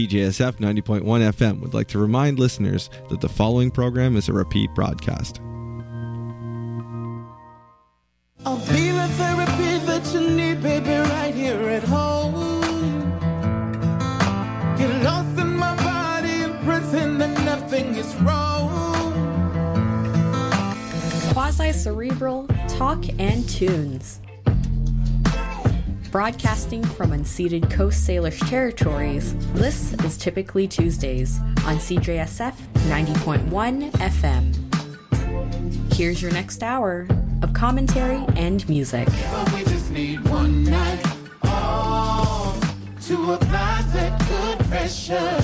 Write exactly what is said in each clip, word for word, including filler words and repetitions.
C J S F ninety point one F M would like to remind listeners that the following program is a repeat broadcast. I'll be the therapy that you need, baby, right here at home. Get lost in my body and pretend that nothing is wrong. Quasi-cerebral talk and tunes. Broadcasting from unceded Coast Salish territories, this is Typically Tuesdays on C J S F ninety point one F M. Here's your next hour of commentary and music. But we just need one night off to apply that good pressure.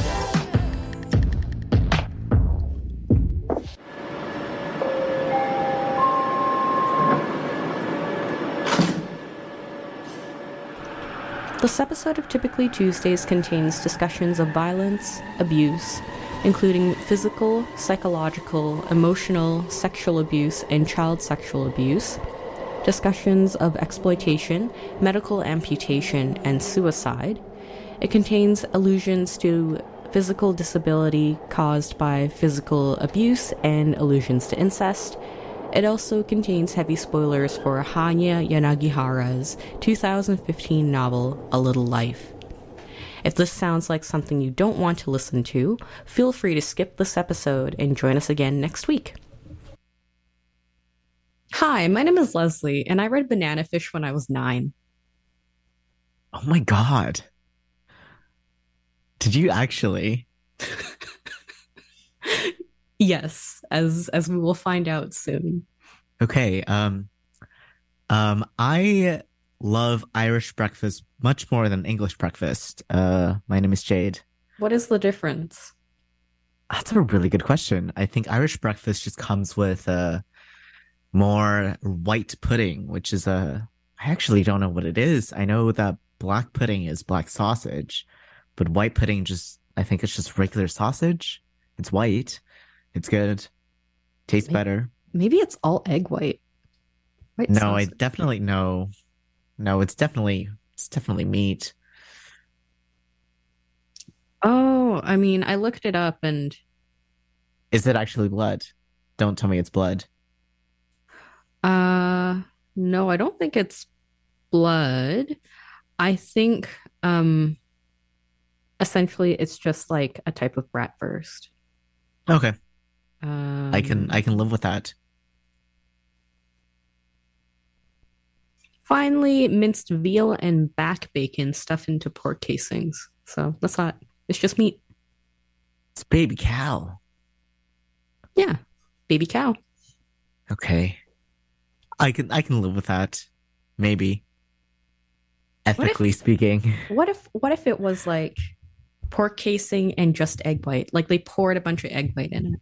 This episode of Typically Tuesdays contains discussions of violence, abuse, including physical, psychological, emotional, sexual abuse, and child sexual abuse, discussions of exploitation, medical amputation, and suicide. It contains allusions to physical disability caused by physical abuse and allusions to incest. It also contains heavy spoilers for Hanya Yanagihara's two thousand fifteen novel, A Little Life. If this sounds like something you don't want to listen to, feel free to skip this episode and join us again next week. Hi, my name is Leslie, and I read Banana Fish when I was nine. Oh my god. Did you actually? Yes, as as we will find out soon. Okay, um um I love Irish breakfast much more than English breakfast. Uh my name is Jade. What is the difference? That's a really good question. I think Irish breakfast just comes with uh more white pudding, which is a I actually don't know what it is. I know that black pudding is black sausage, but white pudding just I think it's just regular sausage. It's white. It's good. Tastes maybe, better. Maybe it's all egg white. white no, sausage. I definitely no. No, it's definitely it's definitely meat. Oh, I mean, I looked it up and Is it actually blood? Don't tell me it's blood. uh no, I don't think it's blood. I think um essentially it's just like a type of bratwurst. Okay. Um, I can I can live with that. Finally, minced veal and back bacon stuffed into pork casings. So that's not, it's just meat. It's baby cow. Yeah, baby cow. Okay. I can I can live with that. Maybe. Ethically if, speaking. What if what if it was like pork casing and just egg white? Like they poured a bunch of egg white in it.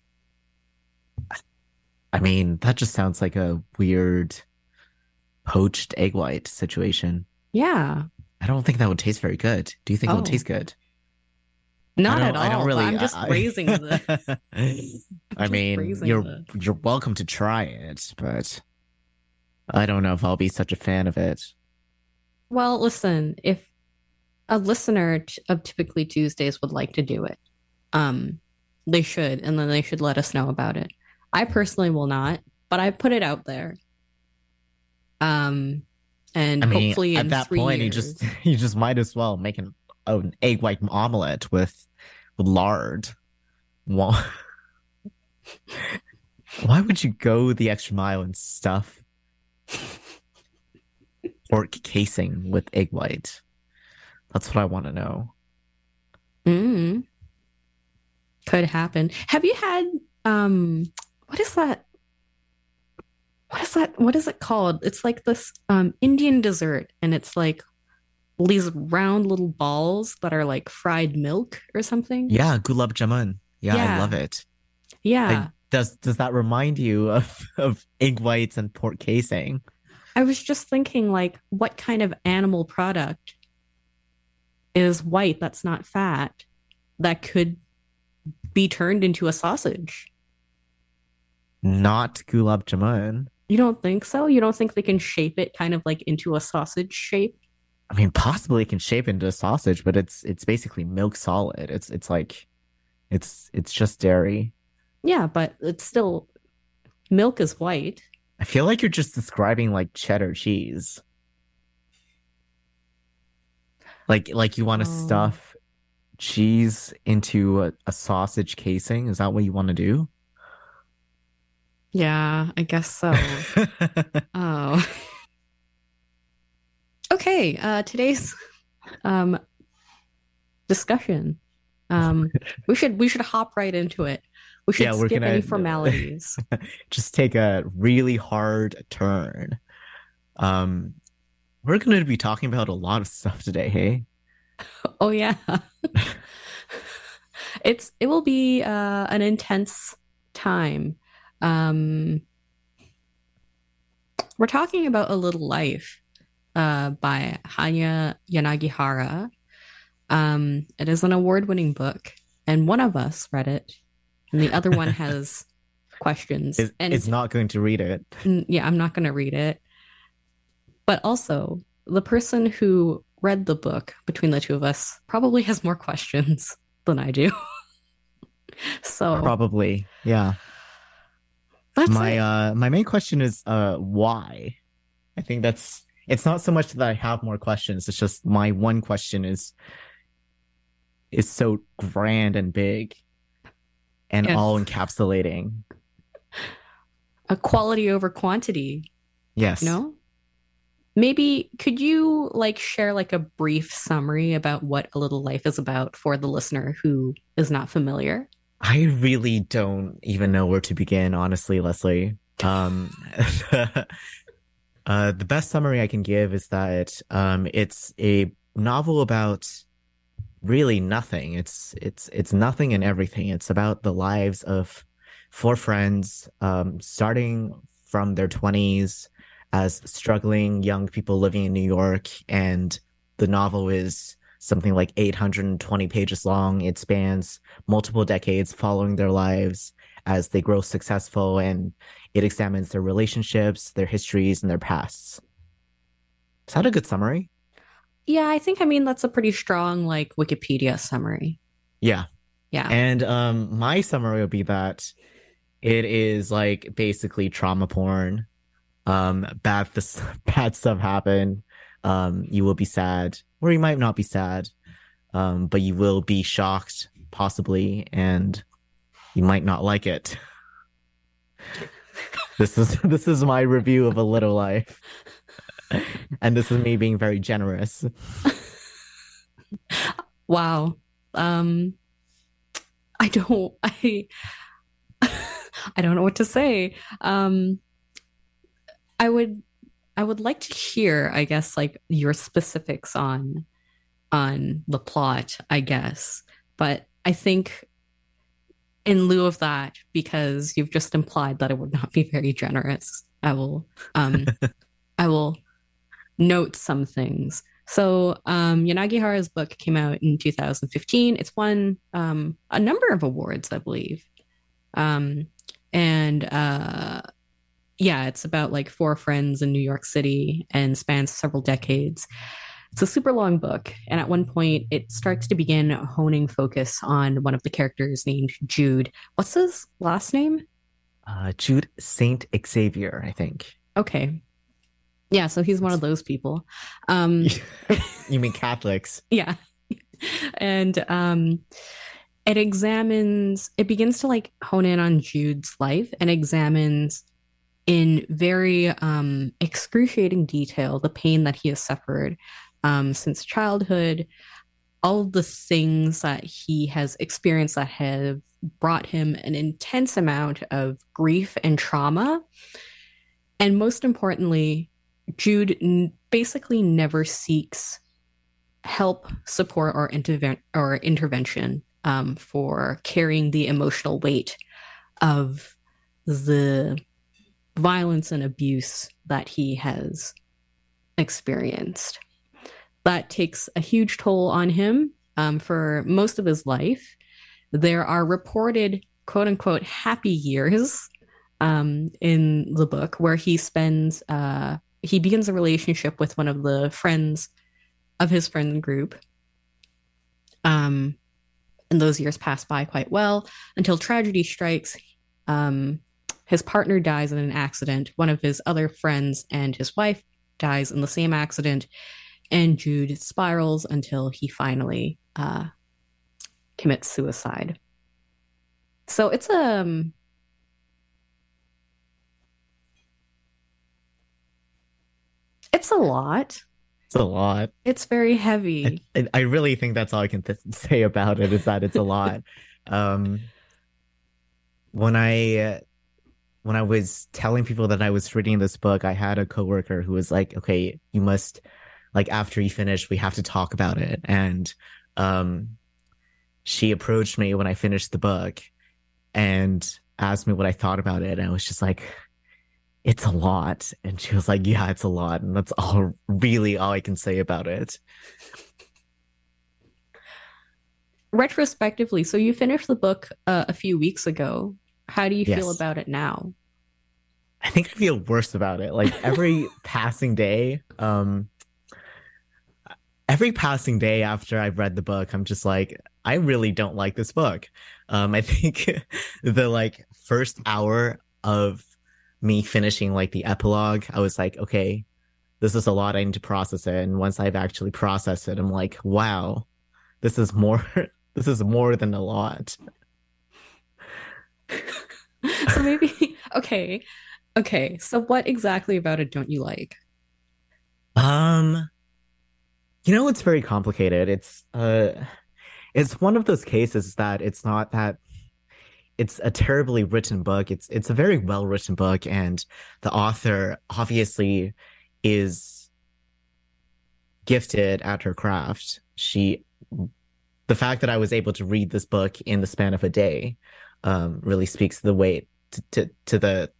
I mean, that just sounds like a weird poached egg white situation. Yeah. I don't think that would taste very good. Do you think Oh. it would taste good? Not I at don't- all. I don't really. I'm just I, raising the. I mean, raising you're the- you're welcome to try it, but I don't know if I'll be such a fan of it. Well, listen, if a listener t- of Typically Tuesdays would like to do it, um, they should, and then they should let us know about it. I personally will not, but I put it out there. Um, and I mean, hopefully in at that three point, years, you just you just might as well make an, an egg white omelet with with lard. Why? Why would you go the extra mile and stuff pork casing with egg white? That's what I want to know. mm, could happen. Have you had um, what is that? What is that? What is it called? It's like this um Indian dessert, and it's like these round little balls that are like fried milk or something. Yeah, gulab jamun. Yeah, Yeah. I love it. Yeah. I, does does that remind you of of egg whites and pork casing? I was just thinking, like, what kind of animal product is white that's not fat that could be turned into a sausage? Not gulab jamun. You don't think so? You don't think they can shape it kind of like into a sausage shape? I mean, possibly it can shape into a sausage, but it's it's basically milk solid. It's it's like it's it's just dairy. Yeah, but it's still milk is white. I feel like you're just describing like cheddar cheese. Like like you want to Oh. stuff cheese into a, a sausage casing? Is that what you want to do? Yeah, I guess so. Oh. Okay, uh today's um discussion. Um we should we should hop right into it. We should Yeah, we're skip gonna any formalities. just take a really hard turn. Um, we're going to be talking about a lot of stuff today, hey? Oh yeah. It's it will be uh an intense time. Um we're talking about A Little Life uh by Hanya Yanagihara. Um it is an award-winning book, and one of us read it and the other one has questions. Is And is not going to read it. mm, yeah, I'm not going to read it. But also, the person who read the book between the two of us probably has more questions than I do. So Probably. Yeah. that's My it. uh my main question is uh why? I think that's it's not so much that I have more questions, it's just my one question is is so grand and big and Yes. all encapsulating. A quality over quantity, Yes. no? Maybe could you like share like a brief summary about what A Little Life is about for the listener who is not familiar? I really don't even know where to begin, honestly, Leslie. Um, uh, the best summary I can give is that um, it's a novel about really nothing. It's it's it's nothing and everything. It's about the lives of four friends, um, starting from their twenties as struggling young people living in New York, and the novel is something like eight hundred twenty pages long. It spans multiple decades following their lives as they grow successful, and it examines their relationships, their histories, and their pasts. Is that a good summary? Yeah, I think I mean that's a pretty strong like Wikipedia summary. Yeah. Yeah. And um, my summary would be that it is like basically trauma porn. Um, bad this bad stuff happen. Um, you will be sad, or you might not be sad, um, but you will be shocked, possibly, and you might not like it. This is this is my review of A Little Life, and this is me being very generous. Wow. Um I don't I I don't know what to say. Um I would I would like to hear, I guess, like your specifics on on the plot, I guess. But I think in lieu of that, because you've just implied that it would not be very generous, I will um I will note some things. So um Yanagihara's book came out in two thousand fifteen. It's won um a number of awards, I believe. Um and uh yeah, it's about like four friends in New York City and spans several decades. It's a super long book, and at one point it starts to begin honing focus on one of the characters named Jude. What's his last name? Uh, Jude Saint Xavier, I think. Okay. Yeah, so he's one of those people. Um You mean Catholics? yeah. And um it examines it begins to like hone in on Jude's life and examines in very um excruciating detail the pain that he has suffered um since childhood, all the things that he has experienced that have brought him an intense amount of grief and trauma. And most importantly, Jude n- basically never seeks help, support, or interven- or intervention um, for carrying the emotional weight of the violence and abuse that he has experienced. That takes a huge toll on him um, for most of his life. There are reported quote unquote happy years um, in the book where he spends, uh, he begins a relationship with one of the friends of his friend group. Um, and those years pass by quite well until tragedy strikes. Um, his partner dies in an accident. One of his other friends and his wife dies in the same accident. And Jude spirals until he finally uh, commits suicide. So it's um it's a lot. It's a lot. It's very heavy. I, I really think that's all I can th- say about it is that it's a lot. um, when I uh, when I was telling people that I was reading this book, I had a coworker who was like, "Okay, you must like after you finish, we have to talk about it." And um, she approached me when I finished the book and asked me what I thought about it. And I was just like, it's a lot. And she was like, yeah, it's a lot. And that's all really all I can say about it. Retrospectively, so you finished the book uh, a few weeks ago. How do you Yes. feel about it now? I think I feel worse about it. Like every passing day, um, every passing day after I've read the book, I'm just like, I really don't like this book. Um, I think the like first hour of me finishing like the epilogue, I was like, okay, this is a lot. I need to process it. And once I've actually processed it, I'm like, wow, this is more, this is more than a lot. So maybe, okay, okay. So what exactly about it don't you like? Um, you know, it's very complicated. It's uh, it's one of those cases that it's not that it's a terribly written book. It's it's a very well written book, and the author obviously is gifted at her craft. She, the fact that I was able to read this book in the span of a day, um, really speaks to the way to to, to the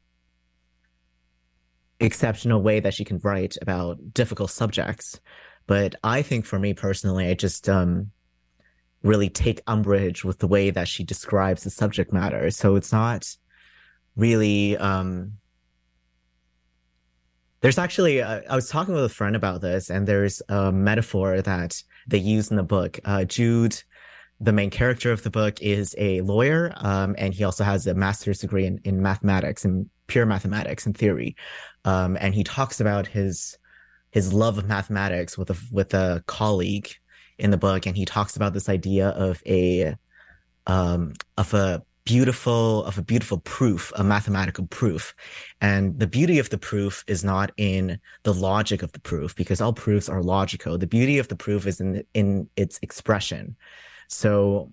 exceptional way that she can write about difficult subjects. But I think for me personally, I just um, really take umbrage with the way that she describes the subject matter. So it's not really. Um, there's actually, uh, I was talking with a friend about this, and there's a metaphor that they use in the book. Uh, Jude, the main character of the book, is a lawyer, um, and he also has a master's degree in, in mathematics and pure mathematics and theory. Um, and he talks about his his love of mathematics with a with a colleague in the book, and he talks about this idea of a um, of a beautiful of a beautiful proof, a mathematical proof. And the beauty of the proof is not in the logic of the proof, because all proofs are logical. The beauty of the proof is in in its expression. So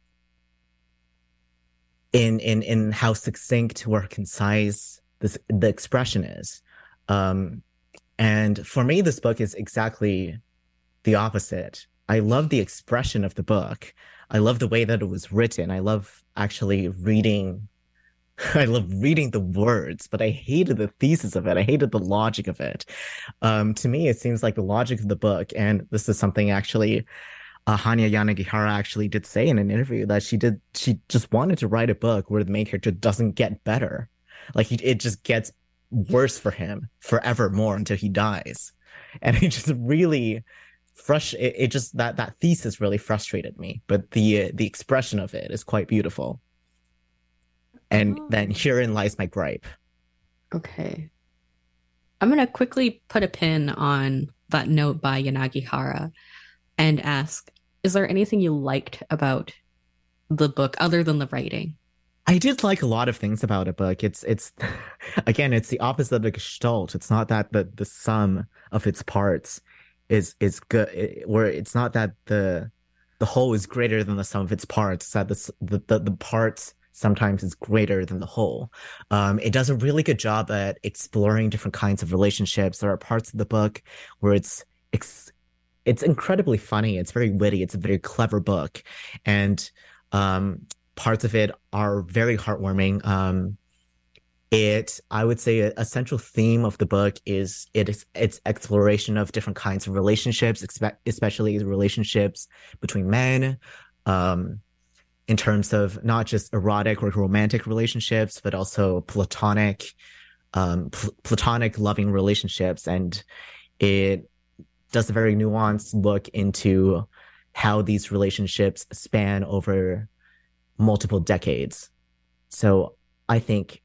in in in how succinct or concise this the expression is. Um, and for me, this book is exactly the opposite. I love the expression of the book. I love the way that it was written. I love actually reading. I love reading the words, but I hated the thesis of it. I hated the logic of it. Um, to me, it seems like the logic of the book, and this is something actually uh, Hanya Yanagihara actually did say in an interview, that she did. She just wanted to write a book where the main character doesn't get better. Like he, it just gets worse for him forevermore until he dies. And it just really frust- it, it just that that thesis really frustrated me. But the uh, the expression of it is quite beautiful. And Oh. then herein lies my gripe. Okay. I'm going to quickly put a pin on that note by Yanagihara and ask, is there anything you liked about the book other than the writing? I did like a lot of things about it, but it's it's again, it's the opposite of the gestalt. It's not that the the sum of its parts is is good, it, or it's not that the the whole is greater than the sum of its parts. It's that the the the, the parts sometimes is greater than the whole. Um, it does a really good job at exploring different kinds of relationships. There are parts of the book where it's it's, it's incredibly funny. It's very witty. It's a very clever book, and um. parts of it are very heartwarming. Um, it, I would say, a, a central theme of the book is it is its exploration of different kinds of relationships, expe- especially relationships between men, um, in terms of not just erotic or romantic relationships, but also platonic, um, pl- platonic loving relationships. And it does a very nuanced look into how these relationships span over multiple decades. So I think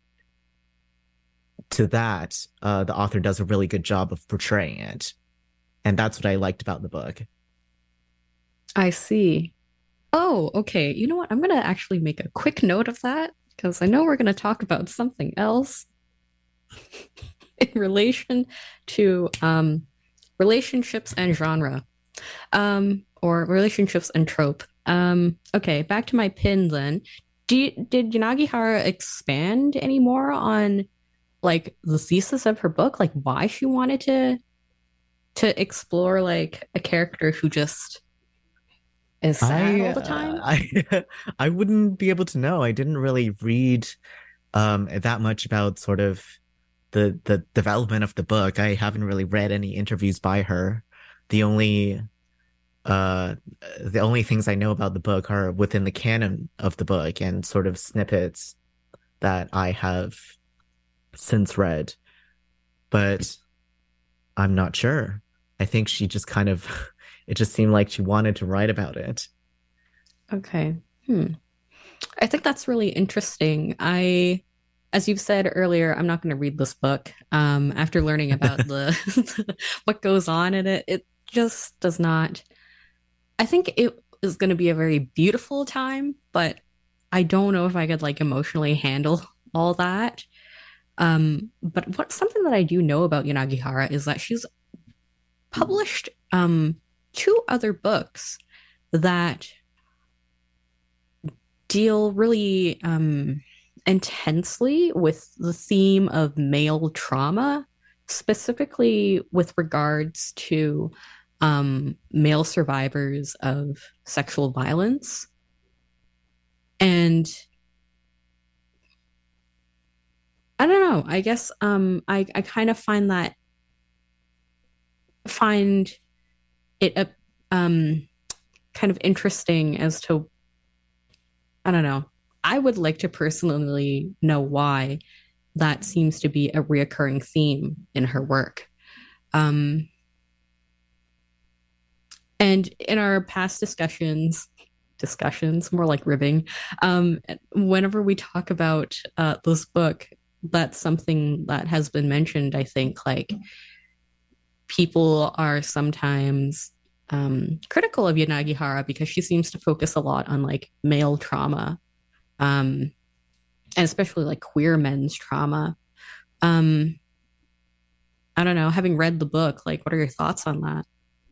to that, uh, the author does a really good job of portraying it. And that's what I liked about the book. I see. Oh, okay. You know what? I'm going to actually make a quick note of that because I know we're going to talk about something else in relation to um, relationships and genre, um, or relationships and trope. Um, okay, back to my pin then. Do you, did Yanagihara expand any more on like the thesis of her book, like why she wanted to to explore like a character who just is sad I, all the time? uh, I I wouldn't be able to know. I didn't really read um that much about sort of the the development of the book. I haven't really read any interviews by her. The only uh the only things I know about the book are within the canon of the book and sort of snippets that I have since read. But I'm not sure. I think she just kind of it just seemed like she wanted to write about it. Okay. Hmm. I think that's really interesting. I, as you've said earlier, I'm not going to read this book. Um, after learning about the what goes on in it, it just does not. I think it is going to be a very beautiful time, but I don't know if I could like emotionally handle all that. Um, but what something that I do know about Yanagihara is that she's published um two other books that deal really um, intensely with the theme of male trauma, specifically with regards to um, male survivors of sexual violence. And I don't know, I guess um, I, I kind of find that, find it uh, um, kind of interesting as to, I don't know. I would like to personally know why that seems to be a reoccurring theme in her work. Um, and in our past discussions, discussions, more like ribbing, um, whenever we talk about uh, this book, that's something that has been mentioned, I think, like people are sometimes um, critical of Yanagihara because she seems to focus a lot on like male trauma, um, and especially like queer men's trauma. Um, I don't know. Having read the book, like, what are your thoughts on that?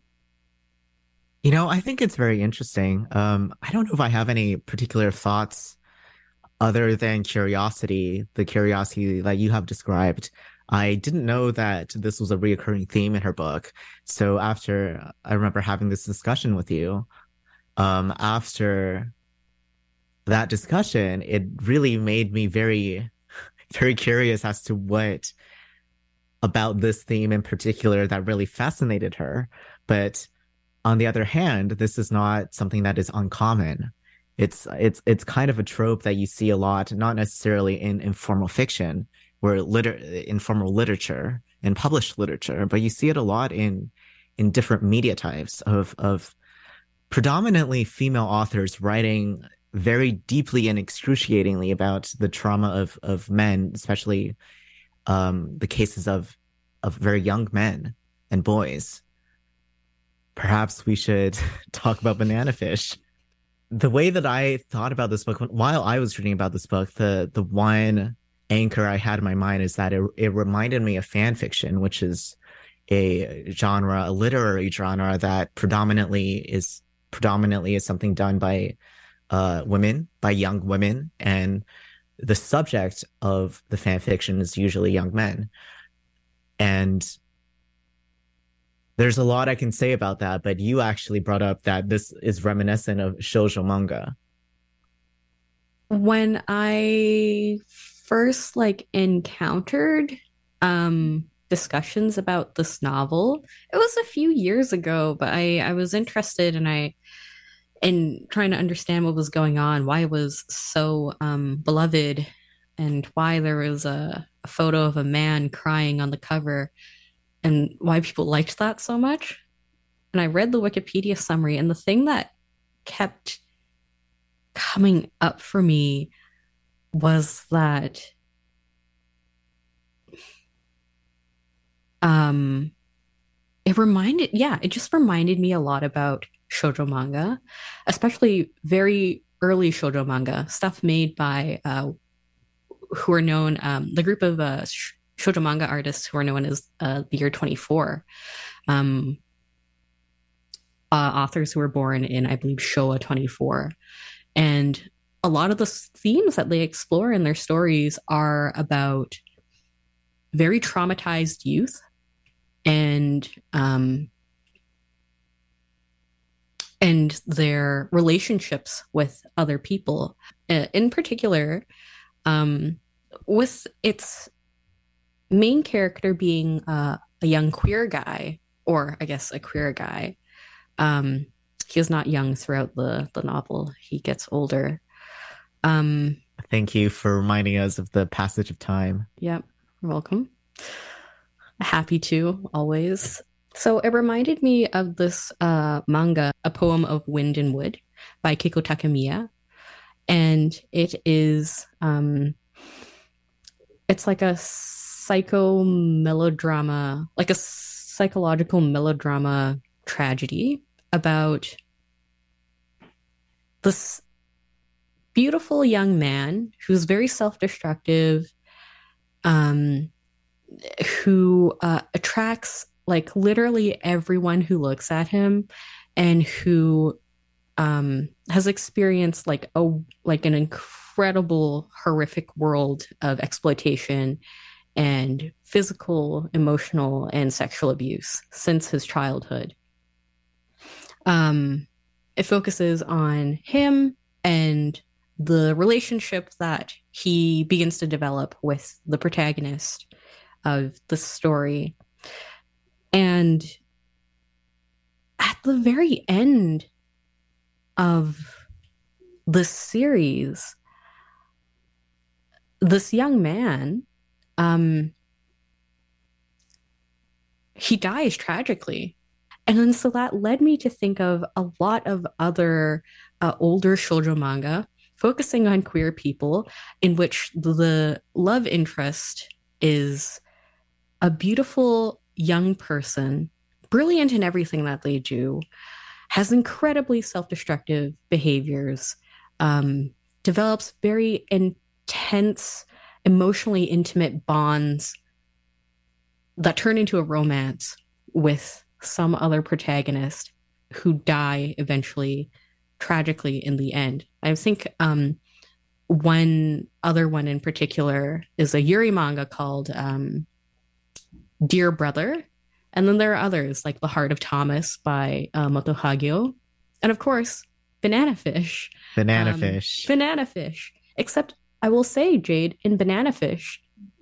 You know, I think it's very interesting. Um, I don't know if I have any particular thoughts other than curiosity, the curiosity that you have described. I didn't know that this was a reoccurring theme in her book. So after I remember having this discussion with you, um, after that discussion, it really made me very, very curious as to what about this theme in particular that really fascinated her. But on the other hand, this is not something that is uncommon. It's it's it's kind of a trope that you see a lot, not necessarily in informal fiction, where liter informal literature and published literature, but you see it a lot in in different media types of of predominantly female authors writing very deeply and excruciatingly about the trauma of of men, especially um, the cases of of very young men and boys. Perhaps we should talk about Banana Fish. The way that I thought about this book while I was reading about this book, the the one anchor I had in my mind is that it, it reminded me of fan fiction, which is a genre, a literary genre that predominantly is predominantly is something done by uh, women, by young women, and the subject of the fan fiction is usually young men. And there's a lot I can say about that, but you actually brought up that this is reminiscent of shoujo manga. When I first like encountered um discussions about this novel, it was a few years ago, but I I was interested and I in trying to understand what was going on, why it was so um beloved, and why there was a, a photo of a man crying on the cover. and why people liked that so much. And I read the Wikipedia summary, and the thing that kept coming up for me was that um, it reminded, yeah, it just reminded me a lot about shoujo manga, especially very early shoujo manga, stuff made by uh, who are known, um, the group of uh, shoujo manga artists who are known as uh, the year twenty-four. Um, uh, authors who were born in, I believe, Showa twenty-four. And a lot of the themes that they explore in their stories are about very traumatized youth and um, and their relationships with other people. Uh, in particular, um, with its main character being uh, a young queer guy, or I guess a queer guy. Um, he is not young throughout the, the novel. He gets older. Um, Thank you for reminding us of the passage of time. Yep, you're welcome. Happy to, always. So it reminded me of this uh, manga, A Poem of Wind and Wood by Keiko Takemiya. And it is, um, it's like a psycho melodrama, like a psychological melodrama tragedy about this beautiful young man who's very self-destructive, um, who uh, attracts like literally everyone who looks at him, and who um, has experienced like a like an incredible, horrific world of exploitation and physical, emotional, and sexual abuse since his childhood. Um, it focuses on him and the relationship that he begins to develop with the protagonist of the story. And at the very end of the series, this young man, um, he dies tragically. And then so that led me to think of a lot of other uh, older shoujo manga focusing on queer people, in which the love interest is a beautiful young person, brilliant in everything that they do, has incredibly self-destructive behaviors, um, develops very intense, emotionally intimate bonds that turn into a romance with some other protagonist who die eventually tragically in the end. I think um, one other one in particular is a Yuri manga called um, Dear Brother. And then there are others like The Heart of Thomas by uh, Moto Hagio. And of course, Banana Fish. Banana Um, Fish. Banana Fish. Except I will say, Jade, in Banana Fish,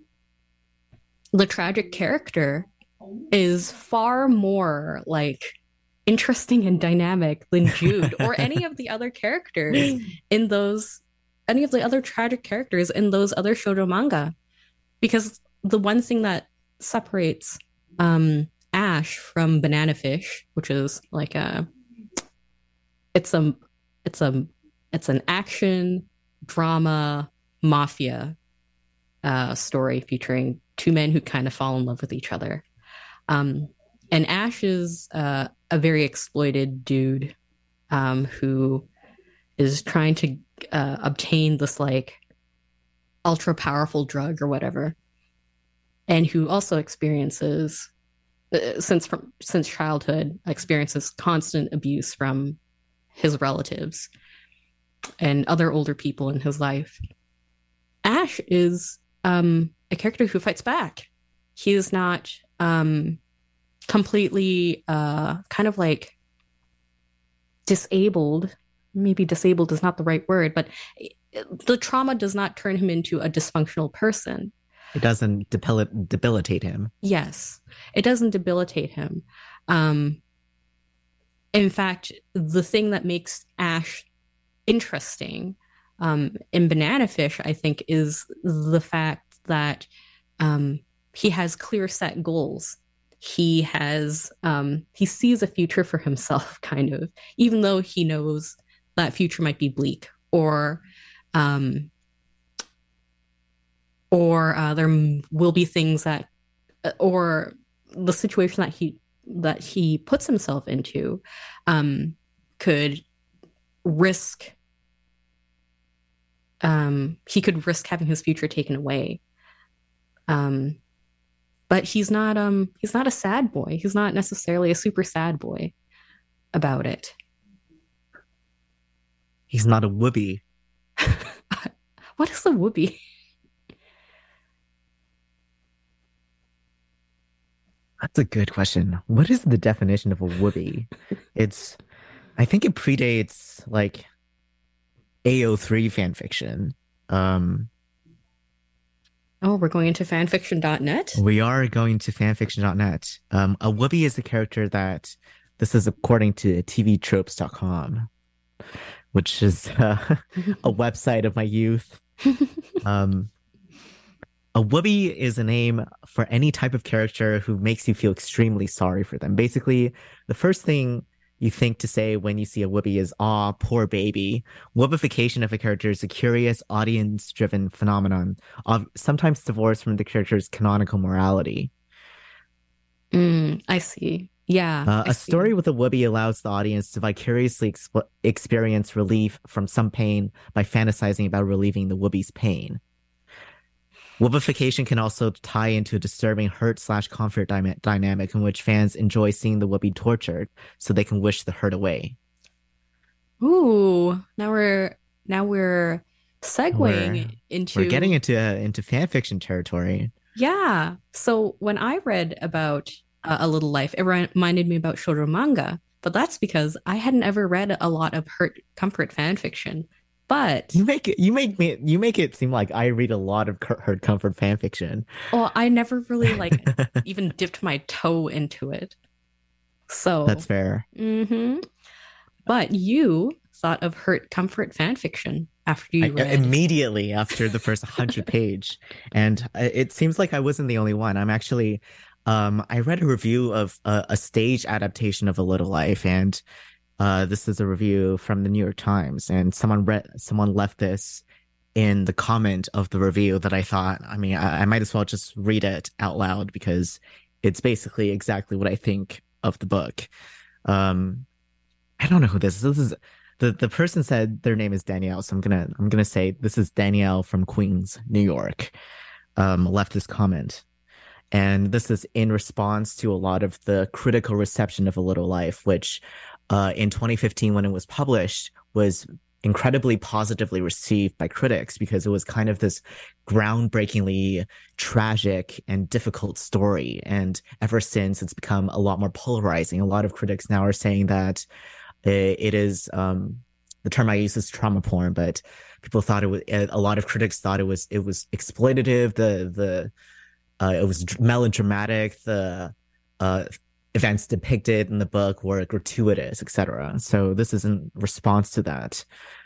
the tragic character is far more like interesting and dynamic than Jude or any of the other characters in those, any of the other tragic characters in those other shoujo manga. Because the one thing that separates um, Ash from Banana Fish, which is like a, it's a, it's a, it's an action drama mafia uh, story featuring two men who kind of fall in love with each other. Um, and Ash is uh, a very exploited dude um, who is trying to uh, obtain this like ultra powerful drug or whatever, and who also experiences uh, since from since childhood experiences constant abuse from his relatives and other older people in his life. Ash is um, a character who fights back. He is not um, completely uh, kind of like disabled. Maybe disabled is not the right word, but the trauma does not turn him into a dysfunctional person. It doesn't debil- debilitate him. Yes, it doesn't debilitate him. Um, in fact, the thing that makes Ash interesting um, in Banana Fish, I think, is the fact that um, he has clear set goals. he has um he sees a future for himself, kind of, even though he knows that future might be bleak, or um or uh, there will be things that, or the situation that he that he puts himself into um could risk um he could risk having his future taken away. um but he's not um he's not a sad boy. He's not necessarily a super sad boy about it. He's not a whoopee. What is the whoopee? That's a good question. What is the definition of a whoopee? It's, I think it predates like A O three fan fiction. Um, Oh, we're going into fanfiction dot net? we are going to fanfiction dot net. Um, a whoopee is a character that, this is according to T V tropes dot com, which is uh, a website of my youth. Um, a whoopee is a name for any type of character who makes you feel extremely sorry for them. Basically, the first thing you think to say when you see a whoopee is, aw, poor baby. Whoopification of a character is a curious, audience-driven phenomenon, of sometimes divorced from the character's canonical morality. Mm, I see. Yeah. Uh, I a see. story with a whoopee allows the audience to vicariously exp- experience relief from some pain by fantasizing about relieving the whoopee's pain. Whoopification can also tie into a disturbing hurt slash comfort dy- dynamic in which fans enjoy seeing the whoopee tortured so they can wish the hurt away. Ooh, now we're now we're segueing We're- into We're getting into uh, into fan fiction territory. Yeah. So when I read about uh, A Little Life, it reminded me about shoujo manga, but that's because I hadn't ever read a lot of hurt comfort fan fiction. But You make it. You make me. You make it seem like I read a lot of cur- hurt comfort fan fiction. well, I never really like even dipped my toe into it. So That's fair. hmm But you thought of hurt comfort fan fiction after you I- read. immediately after the first hundred page, and uh, it seems like I wasn't the only one. I'm actually. Um, I read a review of a, a stage adaptation of A Little Life, and uh, this is a review from the New York Times, and someone read, someone left this in the comment of the review that I thought, I mean, I, I might as well just read it out loud because it's basically exactly what I think of the book. Um, I don't know who this is. This is the the person said their name is Danielle, so I'm gonna I'm gonna say this is Danielle from Queens, New York. Um, left this comment. And this is in response to a lot of the critical reception of A Little Life, which uh, in twenty fifteen, when it was published, was incredibly positively received by critics because it was kind of this groundbreakingly tragic and difficult story. And ever since, it's become a lot more polarizing. A lot of critics now are saying that it is, um, the term I use is trauma porn, but people thought it was, a lot of critics thought it was, it was exploitative. The, the, Uh, it was melodramatic. The uh, events depicted in the book were gratuitous, et cetera. So this is in response to that.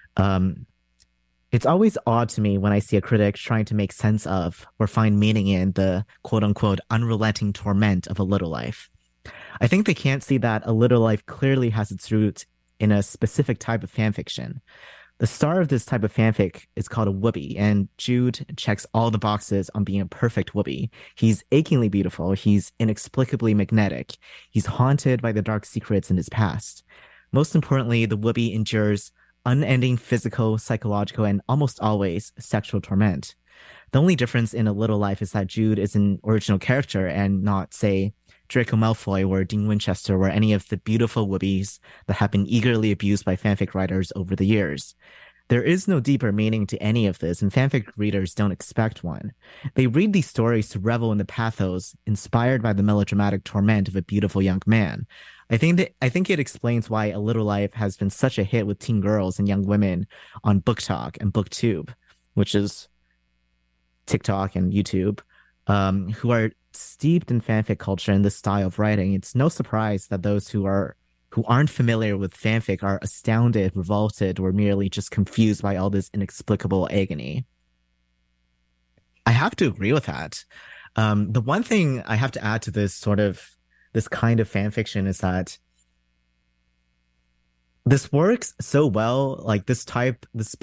Um, it's always odd to me when I see a critic trying to make sense of or find meaning in the quote unquote unrelenting torment of A Little Life. I think they can't see that A Little Life clearly has its roots in a specific type of fan fiction. The star of this type of fanfic is called a whoopee, and Jude checks all the boxes on being a perfect whoopee. He's achingly beautiful. He's inexplicably magnetic. He's haunted by the dark secrets in his past. Most importantly, the whoopee endures unending physical, psychological, and almost always sexual torment. The only difference in A Little Life is that Jude is an original character and not, say, Draco Malfoy or Dean Winchester or any of the beautiful whoopies that have been eagerly abused by fanfic writers over the years. There is no deeper meaning to any of this, and fanfic readers don't expect one. They read these stories to revel in the pathos inspired by the melodramatic torment of a beautiful young man. I think that I think it explains why A Little Life has been such a hit with teen girls and young women on BookTok and BookTube, which is TikTok and YouTube, um, who are steeped in fanfic culture and this style of writing. It's no surprise that those who are who aren't familiar with fanfic are astounded, revolted, or merely just confused by all this inexplicable agony. I have to agree with that. Um, the one thing I have to add to this sort of this kind of fan fiction is that this works so well, like this type, this